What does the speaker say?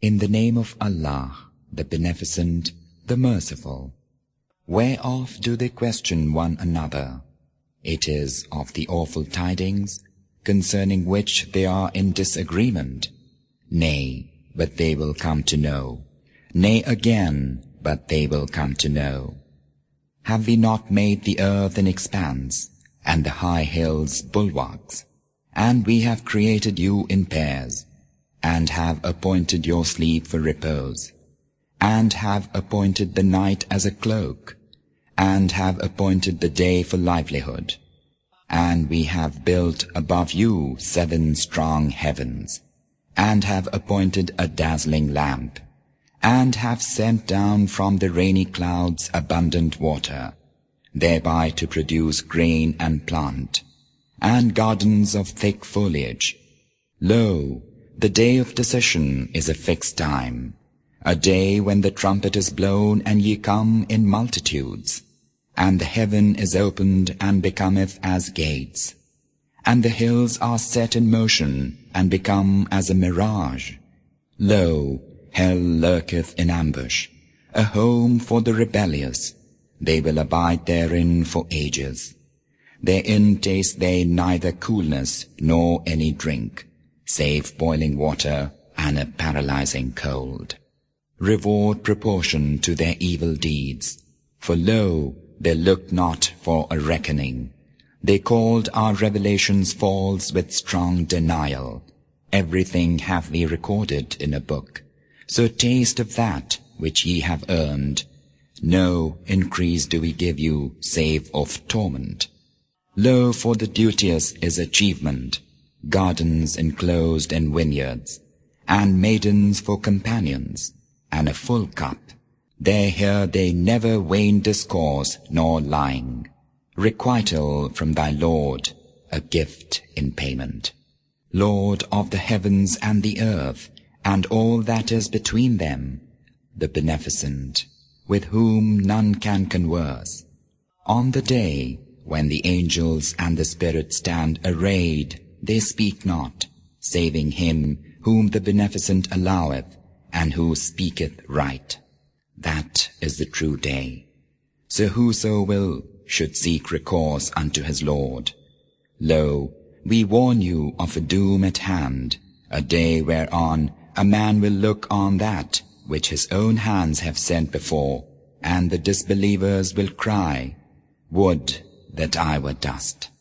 In the name of Allah, the Beneficent, the Merciful. Whereof do they question one another? It is of the awful tidings, concerning which they are in disagreement. Nay, but they will come to know. Nay again, but they will come to know. Have we not made the earth an expanse, and the high hills bulwarks? And we have created you in pairs, and have appointed your sleep for repose, and have appointed the night as a cloak, and have appointed the day for livelihood. And we have built above you 7 strong heavens, and have appointed a dazzling lamp, and have sent down from the rainy clouds abundant water, thereby to produce grain and plant, and gardens of thick foliage. Lo, the day of decision is a fixed time, a day when the trumpet is blown and ye come in multitudes, and the heaven is opened and becometh as gates, and the hills are set in motion and become as a mirage. Lo, hell lurketh in ambush, a home for the rebellious. They will abide therein for ages. Therein taste they neither coolness nor any drink, save boiling water and a paralyzing cold. Reward proportion to their evil deeds. For lo, they looked not for a reckoning. They called our revelations false with strong denial. Everything have we recorded in a book. So taste of that which ye have earned. No increase do we give you, save of torment. Lo, for the duteous is achievement, gardens enclosed in vineyards, and maidens for companions, and a full cup. There hear they never vain discourse nor lying. Requital from thy Lord, a gift in payment. Lord of the heavens and the earth, and all that is between them, the Beneficent, with whom none can converse. On the day when the angels and the spirits stand arrayed, they speak not, saving him whom the Beneficent alloweth, and who speaketh right. That is the true day. So whoso will should seek recourse unto his Lord. Lo, we warn you of a doom at hand, a day whereon a man will look on that which his own hands have sent before, and the disbelievers will cry, Would that I were dust.